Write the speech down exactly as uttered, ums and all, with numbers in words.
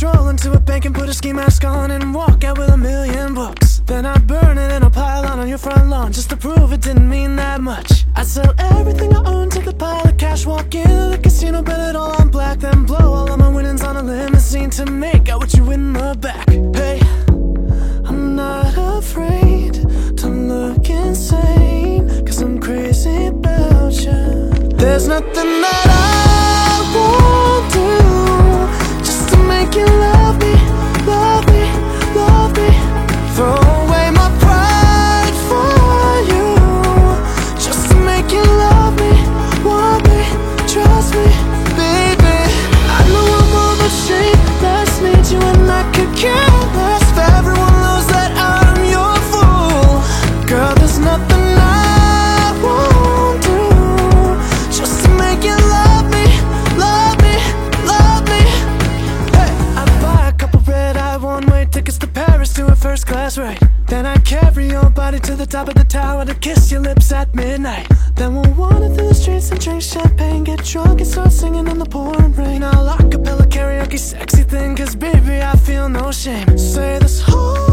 stroll into a bank and put a ski mask on and walk out with a million bucks. Then I'd burn it in a pylon on your front lawn just to prove it didn't mean that much. I'd sell everything I owned, take a pile of cash, walk into the casino, bet it all on black, then blow all of my winnings on a limousine to make out with you in the back. Hey, I'm not afraid to look insane, cause I'm crazy about you. There's nothing that I won't do just to make you love me, love me, love me. Throw away my pride for you just to make you love me, want me, trust me, baby. I know I'm all but shameless, need you and I could care less if everyone knows that I'm your fool. Girl, there's nothing I won't do just to make you love me, love me, love me. Hey, I'd buy a couple red-eye one-way tickets to Paris to a first class ride. Then I'd carry your body to the top of the tower to kiss your lips at midnight. Then we'll wander through the streets and drink champagne, get drunk and start singing in the pouring rain. I'll acapella karaoke sexy thing, cause baby I feel no shame. Say this whole